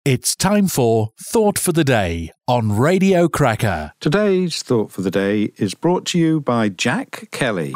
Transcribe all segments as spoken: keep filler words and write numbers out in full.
It's time for Thought for the Day on Radio Cracker. Today's Thought for the Day is brought to you by Jack Kelly.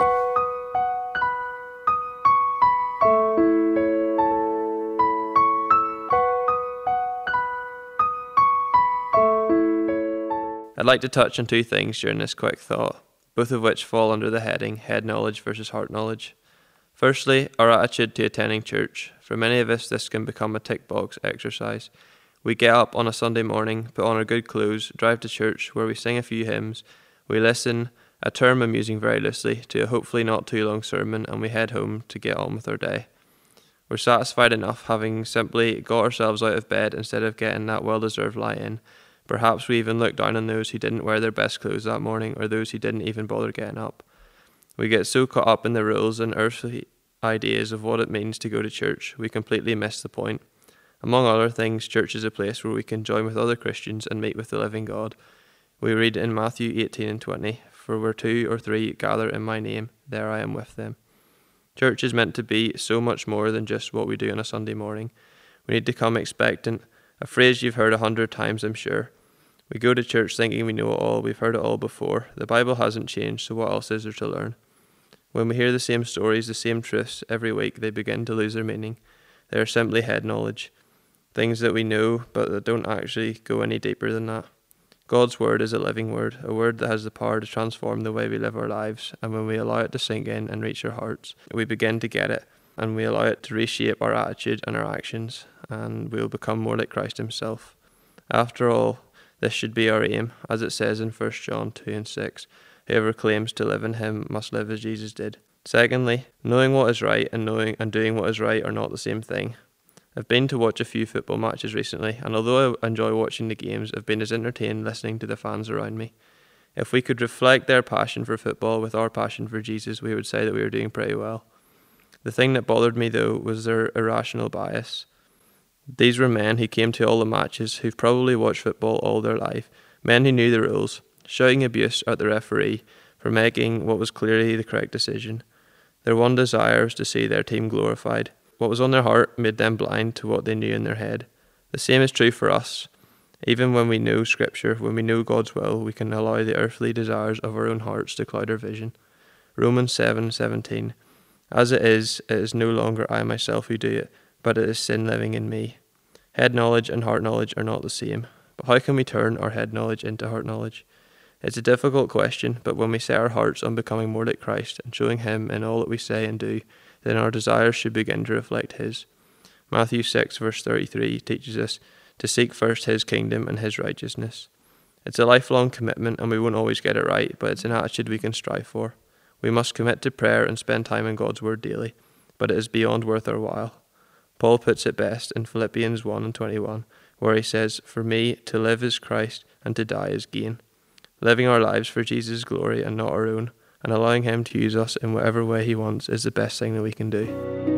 I'd like to touch on two things during this quick thought, both of which fall under the heading head knowledge versus heart knowledge. Firstly, our attitude to attending church. For many of us, this can become a tick box exercise. We get up on a Sunday morning, put on our good clothes, drive to church where we sing a few hymns, we listen, a term I'm using very loosely, to a hopefully not too long sermon, and we head home to get on with our day. We're satisfied enough having simply got ourselves out of bed instead of getting that well-deserved lie-in. Perhaps we even look down on those who didn't wear their best clothes that morning, or those who didn't even bother getting up. We get so caught up in the rules and earthly ideas of what it means to go to church, we completely miss the point. Among other things, church is a place where we can join with other Christians and meet with the living God. We read in Matthew eighteen and twenty, "For where two or three gather in my name, there I am with them." Church is meant to be so much more than just what we do on a Sunday morning. We need to come expectant, a phrase you've heard a hundred times, I'm sure. We go to church thinking we know it all, we've heard it all before. The Bible hasn't changed, so what else is there to learn? When we hear the same stories, the same truths every week, they begin to lose their meaning. They are simply head knowledge. Things that we know, but that don't actually go any deeper than that. God's word is a living word, a word that has the power to transform the way we live our lives, and when we allow it to sink in and reach our hearts, we begin to get it, and we allow it to reshape our attitude and our actions, and we will become more like Christ himself. After all, this should be our aim, as it says in First John two and six, whoever claims to live in him must live as Jesus did. Secondly, knowing what is right and knowing and doing what is right are not the same thing. I've been to watch a few football matches recently, and although I enjoy watching the games, I've been as entertained listening to the fans around me. If we could reflect their passion for football with our passion for Jesus, we would say that we were doing pretty well. The thing that bothered me, though, was their irrational bias. These were men who came to all the matches, who've probably watched football all their life, men who knew the rules, shouting abuse at the referee for making what was clearly the correct decision. Their one desire was to see their team glorified. What was on their heart made them blind to what they knew in their head. The same is true for us. Even when we know Scripture, when we know God's will, we can allow the earthly desires of our own hearts to cloud our vision. Romans seven seventeen. As it is, it is no longer I myself who do it, but it is sin living in me. Head knowledge and heart knowledge are not the same. But how can we turn our head knowledge into heart knowledge? It's a difficult question, but when we set our hearts on becoming more like Christ and showing him in all that we say and do, then our desires should begin to reflect his. Matthew six verse thirty-three teaches us to seek first his kingdom and his righteousness. It's a lifelong commitment and we won't always get it right, but it's an attitude we can strive for. We must commit to prayer and spend time in God's word daily, but it is beyond worth our while. Paul puts it best in Philippians one and twenty-one, where he says, "For me, to live is Christ and to die is gain." Living our lives for Jesus' glory and not our own, and allowing him to use us in whatever way he wants is the best thing that we can do.